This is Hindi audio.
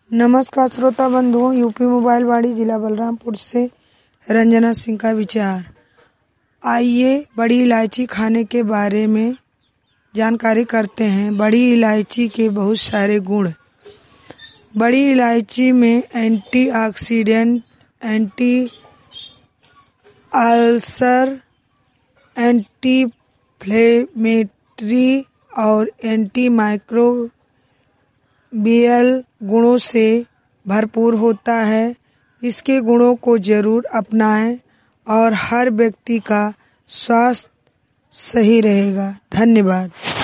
नमस्कार श्रोता बंधुओं, यूपी मोबाइल वाड़ी जिला बलरामपुर से रंजना सिंह का विचार। आइए बड़ी इलायची खाने के बारे में जानकारी करते हैं। बड़ी इलायची के बहुत सारे गुण। बड़ी इलायची में antioxidant, anti ulcer, anti inflammatory और एंटी माइक्रोबियल गुणों से भरपूर होता है। इसके गुणों को जरूर अपनाएं और हर व्यक्ति का स्वास्थ्य सही रहेगा। धन्यवाद।